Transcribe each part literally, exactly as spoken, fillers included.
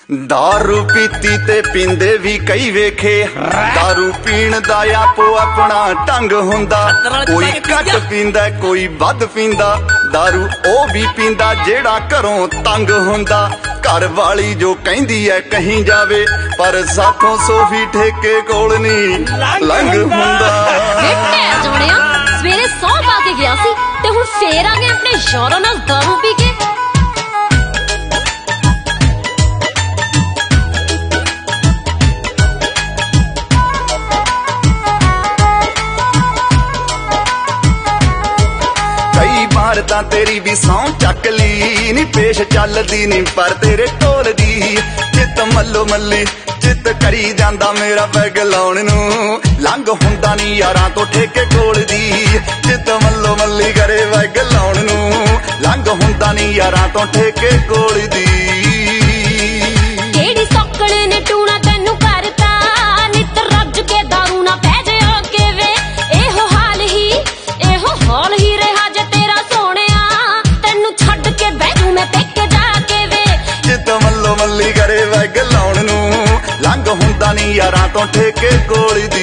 दारू पीती ते पींदे भी कई वेखे, दारू पीण दा आपो अपना ढंग हुंदा। कोई घट पींदा कोई वध पींदा, दारू ओ भी पींदा जेड़ा घरों तंग हुंदा। घर वाली जो कहंदी है कहीं जावे, पर साथों सोफी ठेके कोल नहीं लंघ हुंदा। सवेरे सौ पा के गया सी ते हुण फेर आ गए अपने यारां नाल दारू पी के। तां तेरी भी सौं चक ली नी, पेश चलदी नी पर तेरे ढोल दी। चित मल्लो मल्ली चित करी जांदा मेरा पैग लाउण नूं, लंघ हुंदा नी यारां तो ठेके कोल दी। चित मल्लो मल्ली करे पैग लाउण नूं, लंघ हुंदा नी यारां तो ठेके कोल दी। केड़ी सौकड़े ने टूणा तैनू करता, नित रज के दारू ना पै जा के वे। एहो हाल ही एहो हाल ही रहा जे तेरा सोहणिया, तैनू छड्ड के बैठू मैं पेके जाके वे। चित मल्लो मल्ली करे पैग लाउण नूं, लंघ हुंदा नी यारां तो ठेके कोल दी।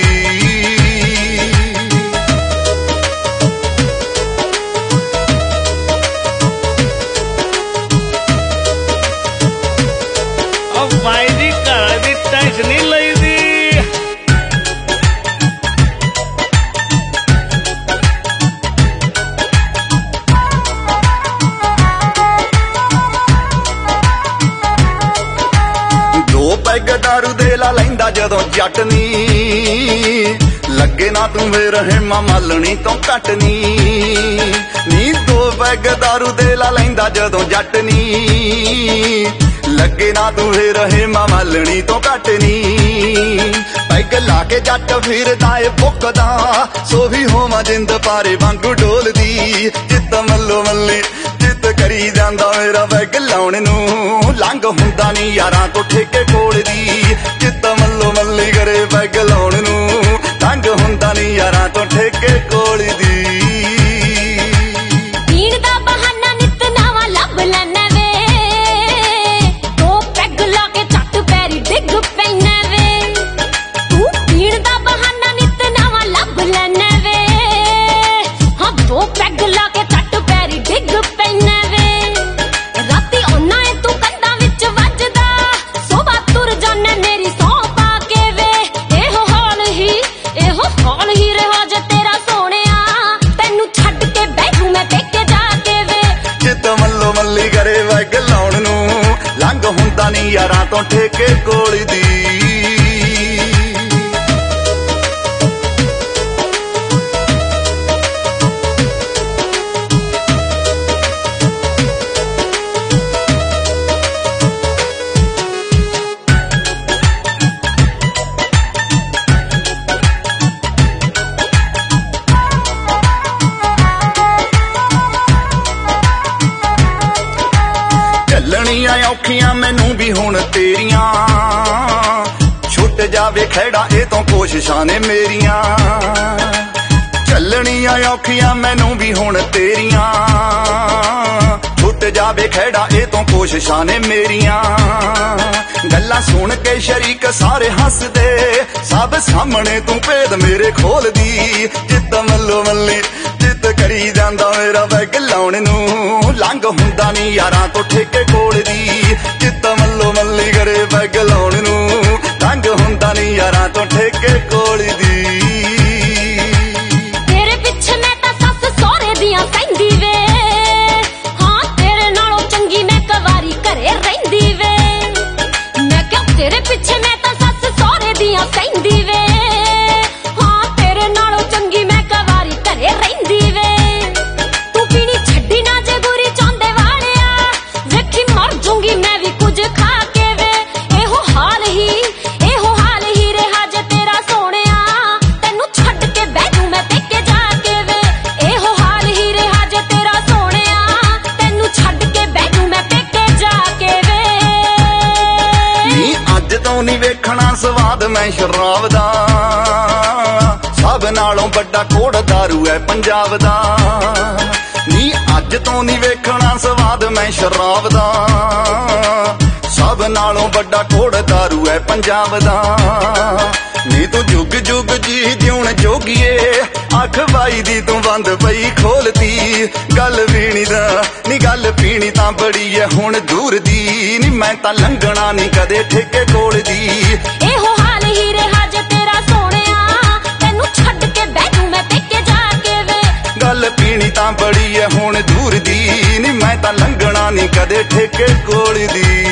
भाई जी घर की टेंशन नहीं लई दी। दो पैग दारू दे ला लैंदा जदों जट नी, लगे ना तू मेरे हेमा मालनी तो घट नी। नी दो पैग दारू दे ला लैंदा जदों जट नी, लगे ना तू रहे मालनी तो घट नी। पैग ला के जट फिरदा ए भुकदा, सो भी होवां जिंद पारे वांगू डोलदी। चित मल्लो मल्ली चित करी जांदा मेरा पैग लाउण नूं, लंघ हुंदा नी यारां तो ठेके कोल दी। चित मल्लो मल्ली करे पैग लाउण नूं, लंघ हुंदा नी यारां तो ठेके कोल दी। पीण दा बहाना नित नवां लभ लैना वे, दो पैग ला के झट पैरी डिग पैना वे। तू पीण दा बहाना नित नवां लभ लैना वे, हाँ दो पैग ला के झट पैरी डिग पैना वे। राती औना ए तू कंधां विच वजदा, सुबह तुर जाने मेरी सौं पा के वे। एहो हाल ही एहो हाल ही रहा जे तेरा सोहणिया, तैनू छड्ड के बैठू मैं पेके जाके वे। चित मल्लो मल्ली करे पैग लाउण नूं, लंघ हुंदा नी यारां तो ठेके कोल दी। ਚੱਲਣੀਆਂ ਔਖੀਆਂ ਮੈਨੂੰ ਵੀ ਹੁਣ ਤੇਰੀਆਂ, ਛੁੱਟ ਜਾਵੇ ਖਹਿੜਾ ਇਹ ਤੋਂ ਕੋਸ਼ਿਸ਼ਾਂ ਨੇ ਮੇਰੀਆਂ। ਚੱਲਣੀਆਂ ਔਖੀਆਂ ਮੈਨੂੰ ਵੀ ਹੁਣ ਤੇਰੀਆਂ, ਛੁੱਟ ਜਾਵੇ ਖਹਿੜਾ ਇਹ ਤੋਂ ਕੋਸ਼ਿਸ਼ਾਂ ਨੇ ਮੇਰੀਆਂ। ਗੱਲਾਂ ਸੁਣ ਕੇ ਸ਼ਰੀਕ ਸਾਰੇ ਹੱਸਦੇ, ਸਭ ਸਾਹਮਣੇ ਤੂੰ ਭੇਦ ਮੇਰੇ ਖੋਲਦੀ। ਜਿੱਤ ਮੱਲੋ ਮੱਲੀ ਜਿੱਤ ਕਰੀ ਜਾਂਦਾ ਮੇਰਾ ਪੈਗ ਲਾਉਣ ਨੂੰ, ਲੰਘ ਹੁੰਦਾ ਨੀ ਯਾਰਾਂ ਤੋਂ ਠੇਕੇ ਕੋਲ ਦੀ। ਜਿੱਤ ਮੱਲੋ ਮੱਲੀ ਕਰੇ ਪੈਗ ਲਾਉਣ ਨੂੰ, ਲੰਘ ਹੁੰਦਾ ਨੀ ਯਾਰਾਂ ਤੋਂ ਠੇਕੇ ਕੋਲ ਦੀ। ਤੇਰੇ ਪਿੱਛੇ ਮੈਂ ਤਾਂ ਸੱਸ ਸਹੁਰੇ ਦੀਆਂ ਕਹਿੰਦੀ ਵੇ, ਹਾਂ ਤੇਰੇ ਨਾਲੋਂ ਚੰਗੀ ਮੈਂ ਕਵਾਰੀ ਘਰੇ ਰਹਿੰਦੀ ਵੇ। ਮੈਂ ਕਿਹਾ ਤੇਰੇ ਪਿੱਛੇ ਮੈਂ ਤਾਂ ਸੱਸ ਸਹੁਰੇ ਦੀਆਂ ਕਹਿੰਦੀ ਵੇ, ਹਾਂ ਤੇਰੇ ਨਾਲੋਂ ਚੰਗੀ ਮੈਂ ਕਵਾਰੀ ਘਰੇ ਰਹਿੰਦੀ ਵੇ। ਤੂੰ ਪੀਣੀ ਛੱਡੀ ਨਾ ਜੇ ਬੁਰੀ ਚਾਹੁੰਦੇ ਵਾਲਿਆ, ਵੇਖੀ ਮਰ ਜੂੰਗੀ ਮੈਂ ਵੀ ਕੁਝ ਖਾ ਕੇ ਵੇ। ਇਹੋ ਹਾਲ ਹੀ ਇਹੋ ਹਾਲ ਹੀ ਰਿਹਾ ਜੇ ਤੇਰਾ ਸੋਹਣਿਆ, ਤੈਨੂੰ ਛੱਡ ਕੇ ਬੈਠੂ ਮੈਂ ਪੇਕੇ ਜਾ ਕੇ ਵੇ। ਇਹੋ ਹਾਲ ਹੀ ਰਿਹਾ ਜੇ ਤੇਰਾ ਸੋਹਣਿਆ, ਤੈਨੂੰ ਛੱਡ ਕੇ ਬੈਠੂ ਮੈਂ ਪੇਕੇ ਜਾ ਕੇ ਵੇ। ਨੀ ਅੱਜ ਤੋਂ ਨੀ ਵੇਖਣਾ ਸਵਾਦ ਮੈਂ ਸ਼ਰਾਬ ਦਾ, ਸਭ ਨਾਲੋਂ ਵੱਡਾ ਕੋੜ ਦਾਰੂ ਹੈ ਪੰਜਾਬ ਦਾ। ਨੀ ਅੱਜ ਤੋਂ ਨੀ ਵੇਖਣਾ ਸਵਾਦ ਮੈਂ ਸ਼ਰਾਬ ਦਾ, ਸਭ ਨਾਲ ਨਾਲੋਂ ਵੱਡਾ ਕੋੜ ਦਾਰੂ ਐ ਪੰਜਾਬ ਦਾ। ਨੀ ਤੂੰ ਜੁਗ ਜੁਗ ਜੀ ਜਿਉਣ ਜੋਗੀਏ, ਅੱਖ ਵਾਈ ਦੀ ਤੂੰ ਬੰਦ ਪਈ ਖੋਲਤੀ। ਗੱਲ ਪੀਣੀ ਦਾ ਨੀ ਗੱਲ ਪੀਣੀ ਤਾਂ ਬੜੀ ਐ ਹੁਣ ਦੂਰ ਦੀ, ਨੀ ਮੈਂ ਤਾਂ ਲੰਘਣਾ ਨੀ ਕਦੇ ਠੇਕੇ ਕੋਲ ਦੀ। ਇਹੋ ਹਾਲ ਹੀ ਰਿਹਾ ਜੇ ਤੇਰਾ ਸੋਹਣਿਆ, ਤੈਨੂੰ ਛੱਡ ਕੇ ਬਹਿ ਜੂ ਮੈਂ ਪੇਕੇ ਜਾ ਕੇ ਵੇ। ਗੱਲ ਪੀਣੀ ਤਾਂ ਬੜੀ ਐ ਹੁਣ ਦੂਰ ਦੀ, ਨੀ ਮੈਂ ਤਾਂ ਲੰਘਣਾ ਨੀ ਕਦੇ ਠੇਕੇ ਕੋਲ ਦੀ।